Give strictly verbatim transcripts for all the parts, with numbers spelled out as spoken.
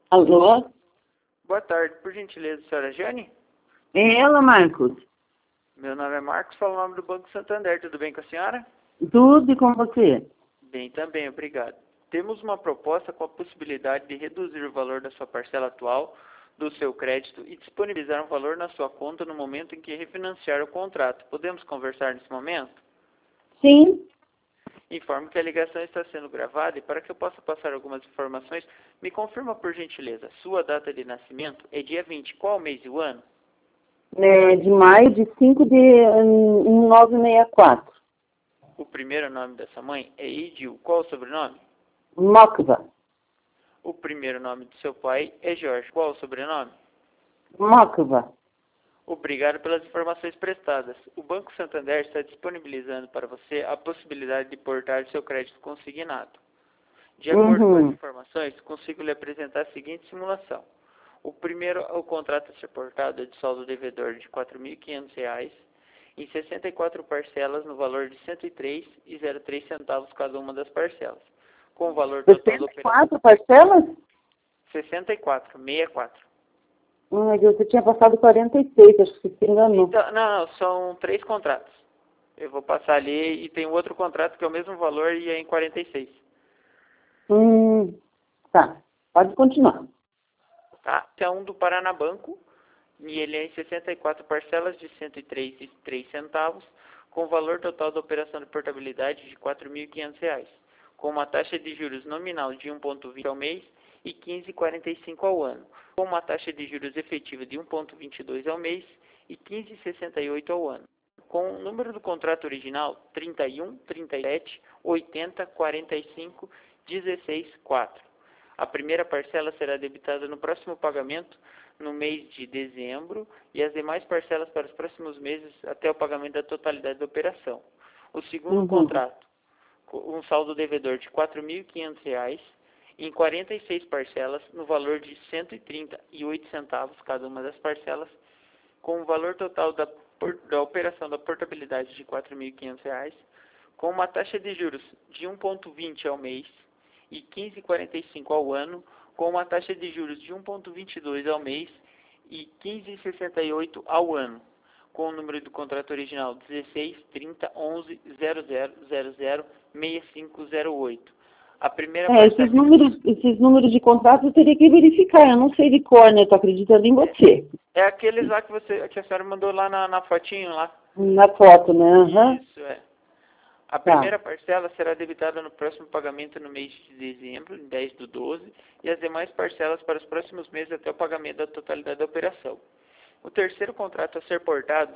Alô? Boa tarde, por gentileza, senhora Jane? É ela, Marcos. Meu nome é Marcos, falo o nome do Banco Santander, tudo bem com a senhora? Tudo e com você? Bem também, obrigado. Temos uma proposta com a possibilidade de reduzir o valor da sua parcela atual do seu crédito e disponibilizar um valor na sua conta no momento em que refinanciar o contrato. Podemos conversar nesse momento? Sim. Informo que a ligação está sendo gravada e para que eu possa passar algumas informações, me confirma por gentileza, sua data de nascimento é dia vinte, qual mês e o ano? É de maio de cinco de mil novecentos e sessenta e quatro. O primeiro nome dessa mãe é Idil, qual o sobrenome? Mocva. O primeiro nome do seu pai é Jorge, qual o sobrenome? Mocva. Obrigado pelas informações prestadas. O Banco Santander está disponibilizando para você a possibilidade de portar seu crédito consignado. De acordo Uhum. com as informações, consigo lhe apresentar a seguinte simulação. O primeiro, o contrato a ser portado é de saldo devedor de quatro mil e quinhentos reais em sessenta e quatro parcelas no valor de cento e três reais e zero três centavos cada uma das parcelas. Com o valor total da sessenta e operação... quatro parcelas? sessenta e quatro, sessenta e quatro. Ai, Deus, você tinha passado quarenta e seis, acho que você enganou. Então, não, não, são três contratos. Eu vou passar ali e tem outro contrato que é o mesmo valor e é em quarenta e seis. Hum, tá, pode continuar. Tá? Esse é um do Paraná Banco e ele é em sessenta e quatro parcelas de cento e três reais e três centavos, com o valor total da operação de portabilidade de quatro mil e quinhentos reais, com uma taxa de juros nominal de um vírgula vinte ao mês e quinze vírgula quarenta e cinco ao ano, com uma taxa de juros efetiva de um vírgula vinte e dois ao mês e quinze vírgula sessenta e oito ao ano. Com o número do contrato original trinta e um, trinta e sete, oitenta, quarenta e cinco, dezesseis, quatro. A primeira parcela será debitada no próximo pagamento no mês de dezembro e as demais parcelas para os próximos meses até o pagamento da totalidade da operação. O segundo Uhum. contrato, um saldo devedor de quatro mil e quinhentos reais em quarenta e seis parcelas no valor de cento e trinta e oito centavos cada uma das parcelas, com o valor total da, da operação da portabilidade de quatro mil e quinhentos reais, com uma taxa de juros de um vírgula vinte ao mês e quinze vírgula quarenta e cinco ao ano, com uma taxa de juros de um vírgula vinte e dois ao mês e quinze vírgula sessenta e oito ao ano, com o número do contrato original dezesseis, trinta, onze, zero zero zero zero, sessenta e cinco zero oito. A primeira É, parcela... esses números, esses números de contrato eu teria que verificar, eu não sei de cor, né? Eu tô acreditando em você. É aqueles lá que, você, que a senhora mandou lá na, na fotinho lá. Na foto, né? Aham. Isso, é. A Tá. primeira parcela será debitada no próximo pagamento no mês de dezembro, em dez do doze, e as demais parcelas para os próximos meses até o pagamento da totalidade da operação. O terceiro contrato a ser portado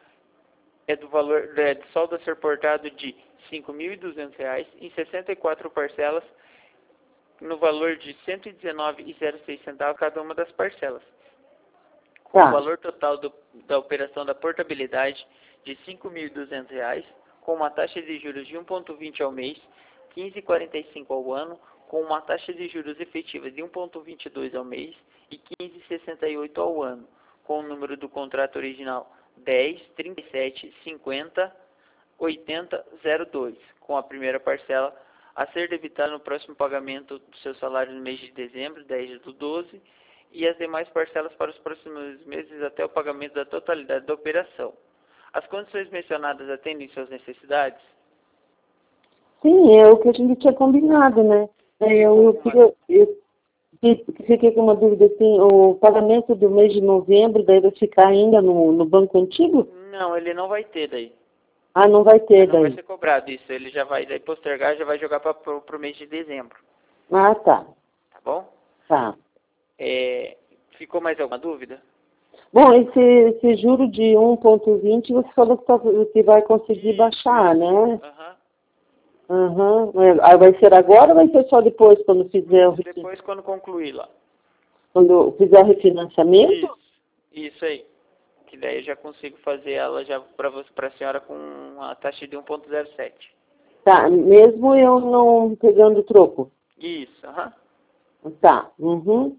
é do valor é, de saldo a ser portado de cinco mil e duzentos reais em sessenta e quatro parcelas no valor de cento e dezenove reais e zero seis centavos cada uma das parcelas. Com Tá. o valor total do, da operação da portabilidade de cinco mil e duzentos reais, com uma taxa de juros de um vírgula vinte ao mês, quinze vírgula quarenta e cinco ao ano, com uma taxa de juros efetiva de um vírgula vinte e dois ao mês e quinze vírgula sessenta e oito ao ano, com o número do contrato original dez, trinta e sete, cinquenta, oitenta, zero dois, com a primeira parcela a ser debitada no próximo pagamento do seu salário no mês de dezembro, dez do doze, e as demais parcelas para os próximos meses até o pagamento da totalidade da operação. As condições mencionadas atendem suas necessidades? Sim, é o que a gente tinha combinado, né? É, Eu, eu, queria- eu fiquei com uma dúvida assim, o pagamento do mês de novembro daí vai ficar ainda no, no banco antigo? Não, ele não vai ter daí. Ah, não vai ter Não vai daí. ser cobrado isso. Ele já vai daí postergar, já vai jogar para o mês de dezembro. Ah, tá. Tá bom? Tá. É, ficou mais alguma dúvida? Bom, esse, esse juro de um vírgula vinte você falou que, tá, que vai conseguir baixar, né? Aham. Aham. Aí vai ser agora ou vai ser só depois, quando fizer o, refi- Depois quando concluir lá. quando fizer o refinanciamento? Isso. Isso aí. Que daí eu já consigo fazer ela já para você, para a senhora com uma taxa de um vírgula zero sete. Tá, mesmo eu não pegando troco? Isso, aham. Tá. Uhum.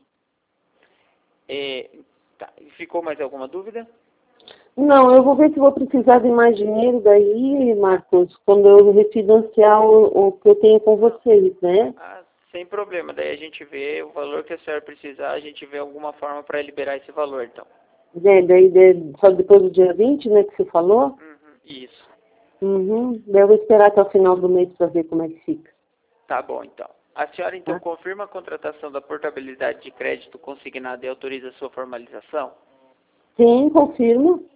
É, tá. Ficou mais alguma dúvida? Não, eu vou ver se vou precisar de mais dinheiro daí, Marcos, quando eu refinanciar o, o que eu tenho com vocês, né? Ah, Sem problema, daí a gente vê o valor que a senhora precisar, a gente vê alguma forma para liberar esse valor, então. Daí, daí, daí, só depois do dia vinte, né, que você falou? Uhum, isso. Uhum. Daí eu vou esperar até o final do mês para ver como é que fica. Tá bom, então. A senhora, então, Tá? confirma a contratação da portabilidade de crédito consignado e autoriza a sua formalização? Sim, confirmo.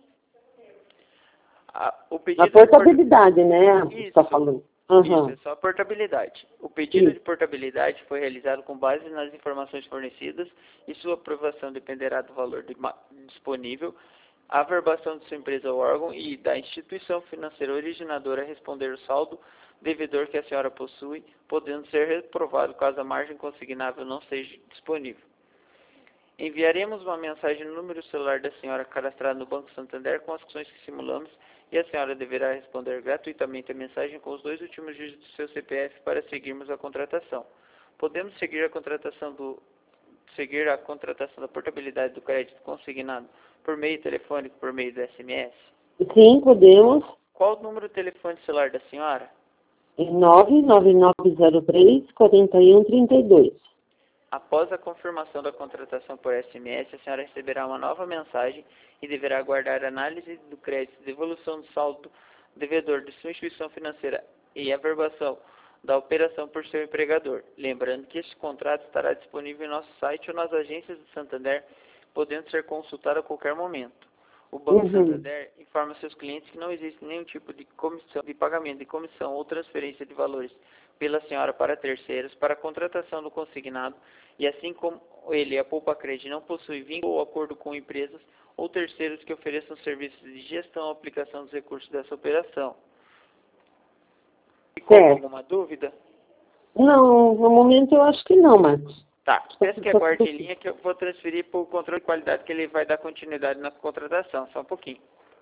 A, o A pedido de portabilidade, né, você está Isso. falando. Isso, Uhum. é só a portabilidade. O pedido Isso. de portabilidade foi realizado com base nas informações fornecidas e sua aprovação dependerá do valor de disponível, a averbação de sua empresa ou órgão e da instituição financeira originadora a responder o saldo devedor que a senhora possui, podendo ser reprovado caso a margem consignável não seja disponível. Enviaremos uma mensagem no número celular da senhora cadastrado no Banco Santander com as ações que simulamos e a senhora deverá responder gratuitamente a mensagem com os dois últimos dígitos do seu C P F para seguirmos a contratação. Podemos seguir a contratação do seguir a contratação da portabilidade do crédito consignado por meio telefônico, por meio do S M S? Sim, podemos. Qual o número de telefone celular da senhora? nove nove nove zero três, quatro um três dois. Após a confirmação da contratação por S M S, a senhora receberá uma nova mensagem e deverá aguardar a análise do crédito, devolução do saldo devedor de sua instituição financeira e averbação da operação por seu empregador. Lembrando que este contrato estará disponível em nosso site ou nas agências do Santander, podendo ser consultado a qualquer momento. O Banco Uhum. Santander informa seus clientes que não existe nenhum tipo de comissão, de pagamento de comissão ou transferência de valores pela senhora para terceiros para a contratação do consignado e assim como ele, a Poupa Crédito, não possui vínculo ou acordo com empresas ou terceiros que ofereçam serviços de gestão ou aplicação dos recursos dessa operação. Ficou Certo. alguma dúvida? Não, no momento eu acho que não, Marcos. Tá, peço que aguarde em linha que eu vou transferir para o controle de qualidade que ele vai dar continuidade na contratação, só um pouquinho.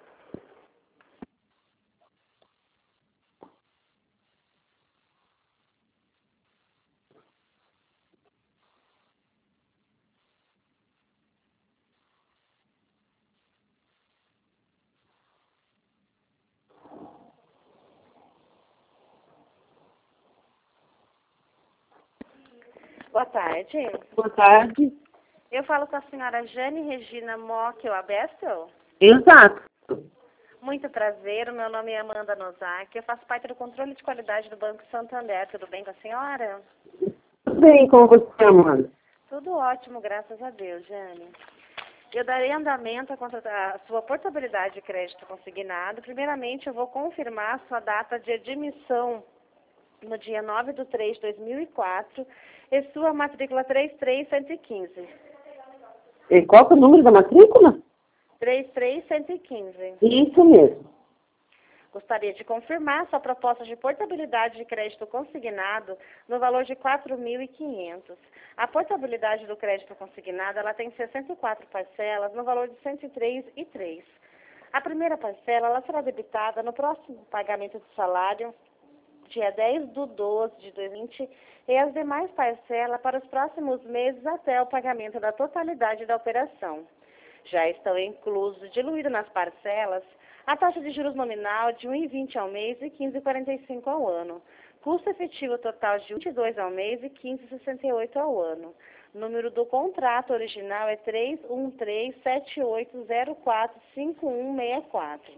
Boa tarde. Boa tarde. Eu falo com a senhora Jane Regina Mockel Abestel. Exato. Muito prazer, o meu nome é Amanda Nozaki, eu faço parte do controle de qualidade do Banco Santander. Tudo bem com a senhora? Tudo bem com você, Amanda? Tudo ótimo, graças a Deus, Jane. Eu darei andamento à contrata- à sua portabilidade de crédito consignado. Primeiramente, eu vou confirmar a sua data de admissão no dia nove de três de dois mil e quatro e sua matrícula três três um um cinco. E qual que é o número da matrícula? três três um um cinco. Isso mesmo. Gostaria de confirmar sua proposta de portabilidade de crédito consignado no valor de quatro mil e quinhentos. A portabilidade do crédito consignado ela tem sessenta e quatro parcelas no valor de cento e três e três. A primeira parcela ela será debitada no próximo pagamento de salário, dia dez de doze de dois mil e vinte, e as demais parcelas para os próximos meses até o pagamento da totalidade da operação. Já estão inclusos, diluídos nas parcelas, a taxa de juros nominal de um vírgula vinte ao mês e quinze vírgula quarenta e cinco ao ano. Custo efetivo total de vinte e dois ao mês e quinze vírgula sessenta e oito ao ano. Número do contrato original é três um três sete oito zero quatro cinco um seis quatro.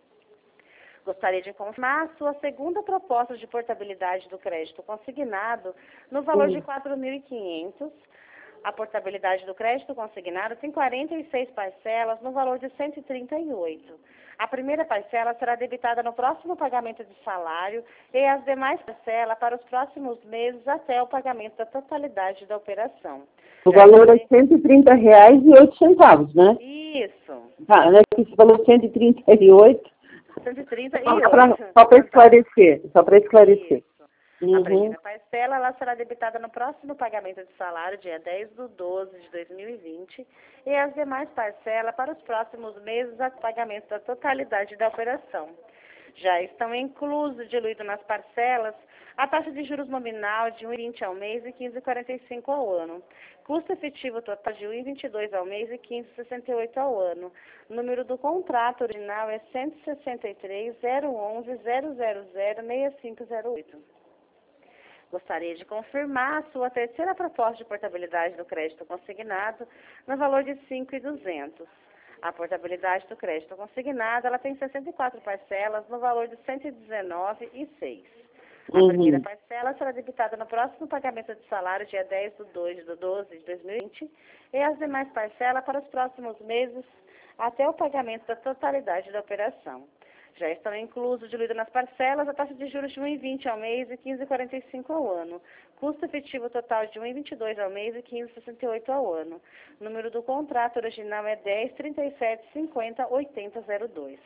Gostaria de confirmar a sua segunda proposta de portabilidade do crédito consignado no valor de quatro mil e quinhentos. A portabilidade do crédito consignado tem quarenta e seis parcelas no valor de cento e trinta e oito. A primeira parcela será debitada no próximo pagamento de salário e as demais parcelas para os próximos meses até o pagamento da totalidade da operação. O Já valor é está- cento e trinta reais e oito centavos, né? Isso, Tá, né? Esse valor cento e trinta e oito. cento e trinta e Só oito. para só para esclarecer. Só para esclarecer. Isso. A Uhum. primeira parcela ela será debitada no próximo pagamento de salário, dia dez de doze de dois mil e vinte, e as demais parcelas para os próximos meses a pagamento da totalidade da operação. Já estão inclusos, diluídos nas parcelas, a taxa de juros nominal de um vírgula vinte ao mês e quinze vírgula quarenta e cinco ao ano. Custo efetivo total de um vírgula vinte e dois ao mês e quinze vírgula sessenta e oito ao ano. Número do contrato original é cento e sessenta e três, zero onze, zero zero zero, seis cinco zero oito. Gostaria de confirmar a sua terceira proposta de portabilidade do crédito consignado no valor de cinco mil e duzentos. A portabilidade do crédito consignado ela tem sessenta e quatro parcelas no valor de cento e dezenove reais e seis centavos. A Uhum. primeira parcela será debitada no próximo pagamento de salário, dia dez de dois de doze de dois mil e vinte, e as demais parcelas para os próximos meses até o pagamento da totalidade da operação. Já estão inclusos, diluídos nas parcelas, a taxa de juros de um vírgula vinte ao mês e quinze vírgula quarenta e cinco ao ano. Custo efetivo total de um vírgula vinte e dois ao mês e quinze vírgula sessenta e oito ao ano. O número do contrato original é dez, trinta e sete, cinquenta, oitenta, zero dois.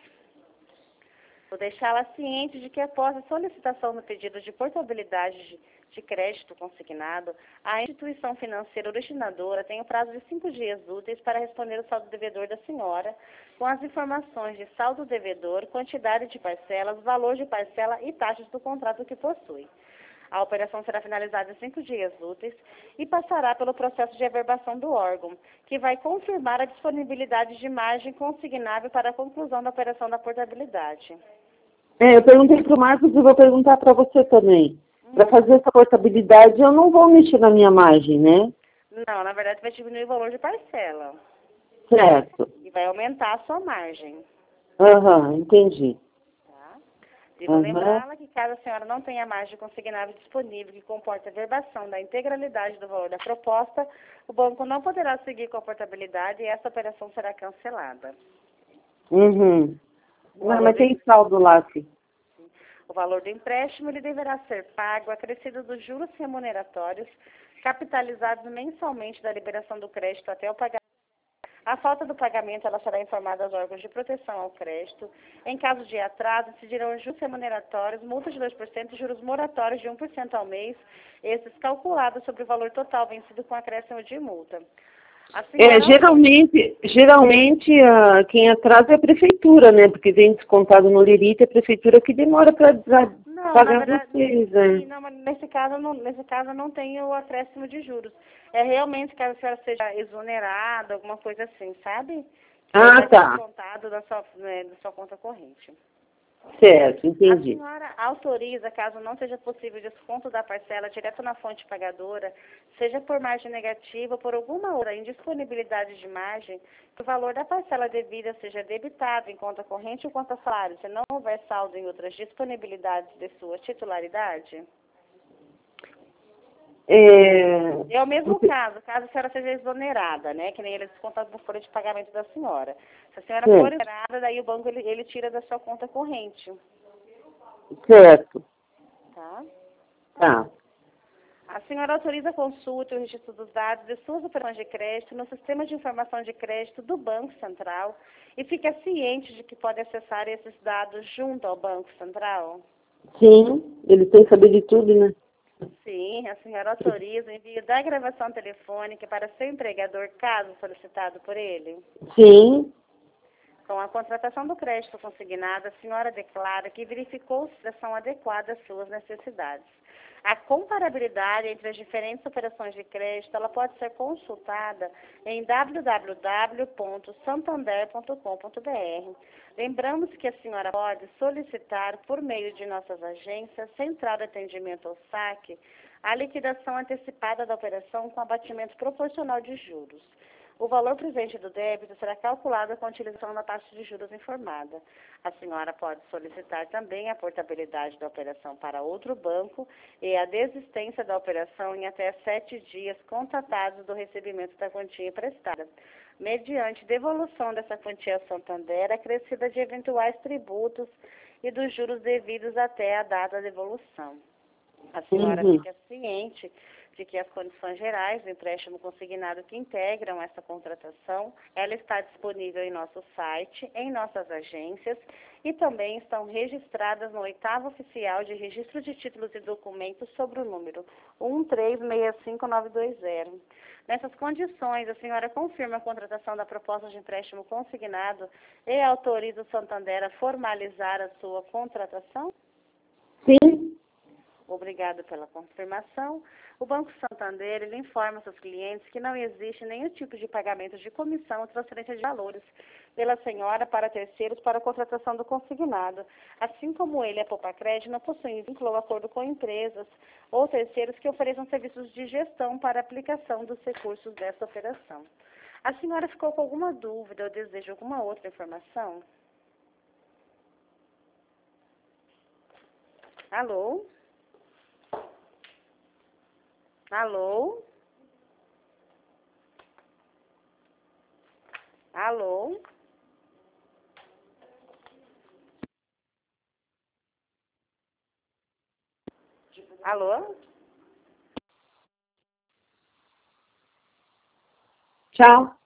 Vou deixá-la ciente de que após a solicitação do pedido de portabilidade de, de crédito consignado, a instituição financeira originadora tem o prazo de cinco dias úteis para responder o saldo devedor da senhora, com as informações de saldo devedor, quantidade de parcelas, valor de parcela e taxas do contrato que possui. A operação será finalizada em cinco dias úteis e passará pelo processo de averbação do órgão, que vai confirmar a disponibilidade de margem consignável para a conclusão da operação da portabilidade. É, eu perguntei para o Marcos e vou perguntar para você também. Hum. Para fazer essa portabilidade, eu não vou mexer na minha margem, né? Não, na verdade vai diminuir o valor de parcela. Certo. E vai aumentar a sua margem. Aham, uhum, entendi. Tá? Devo Uhum. lembrá-la que caso a senhora não tenha margem consignável disponível que comporte a verbação da integralidade do valor da proposta, o banco não poderá seguir com a portabilidade e essa operação será cancelada. Uhum. Não, mas tem saldo lá, sim. O valor do empréstimo ele deverá ser pago acrescido dos juros remuneratórios, capitalizados mensalmente da liberação do crédito até o pagamento. A falta do pagamento ela será informada aos órgãos de proteção ao crédito. Em caso de atraso, incidirão juros remuneratórios, multas de dois por cento e juros moratórios de um por cento ao mês, esses calculados sobre o valor total vencido com acréscimo de multa. É, geralmente, geralmente a, quem atrasa é a prefeitura, né? Porque vem descontado no Lirite, é a prefeitura que demora para pagar verdade, vocês, né? Sim, não, mas nesse caso, não, nesse caso não tem o acréscimo de juros. É realmente caso a senhora seja exonerada, alguma coisa assim, sabe? Ah, tá. Descontado da sua, né, da sua conta corrente. Certo, entendi. A senhora autoriza, caso não seja possível o desconto da parcela direto na fonte pagadora, seja por margem negativa ou por alguma outra indisponibilidade de margem, que o valor da parcela devida seja debitado em conta corrente ou conta salário, se não houver saldo em outras disponibilidades de sua titularidade? É, é o mesmo caso, caso a senhora seja exonerada, né? Que nem ele desconta da folha de pagamento da senhora. Se a senhora for exonerada, daí o banco ele, ele tira da sua conta corrente. Certo. Tá? Tá. A senhora autoriza a consulta e o registro dos dados de suas operações de crédito no sistema de informação de crédito do Banco Central e fica ciente de que pode acessar esses dados junto ao Banco Central? Sim, ele tem que saber de tudo, né? Sim, a senhora autoriza o envio da gravação telefônica para seu empregador, caso solicitado por ele? Sim. Com a contratação do crédito consignado, a senhora declara que verificou se são adequadas às suas necessidades. A comparabilidade entre as diferentes operações de crédito ela pode ser consultada em w w w ponto santander ponto com ponto b r. Lembramos que a senhora pode solicitar, por meio de nossas agências, Central de Atendimento ao Saque, a liquidação antecipada da operação com abatimento proporcional de juros. O valor presente do débito será calculado com a utilização da taxa de juros informada. A senhora pode solicitar também a portabilidade da operação para outro banco e a desistência da operação em até sete dias contatados do recebimento da quantia emprestada, mediante devolução dessa quantia ao Santander, acrescida de eventuais tributos e dos juros devidos até a data da devolução. A senhora Uhum. fica ciente de que as condições gerais do empréstimo consignado que integram essa contratação, ela está disponível em nosso site, em nossas agências e também estão registradas no oitavo oficial de registro de títulos e documentos sobre o número um três seis cinco nove dois zero. Nessas condições, a senhora confirma a contratação da proposta de empréstimo consignado e autoriza o Santander a formalizar a sua contratação? Sim. Obrigada pela confirmação. O Banco Santander ele informa seus clientes que não existe nenhum tipo de pagamento de comissão ou transferência de valores pela senhora para terceiros para a contratação do consignado. Assim como ele, a Popacred, não possui vínculo ou acordo com empresas ou terceiros que ofereçam serviços de gestão para a aplicação dos recursos dessa operação. A senhora ficou com alguma dúvida ou deseja alguma outra informação? Alô? Alô? Alô? Alô? Tchau.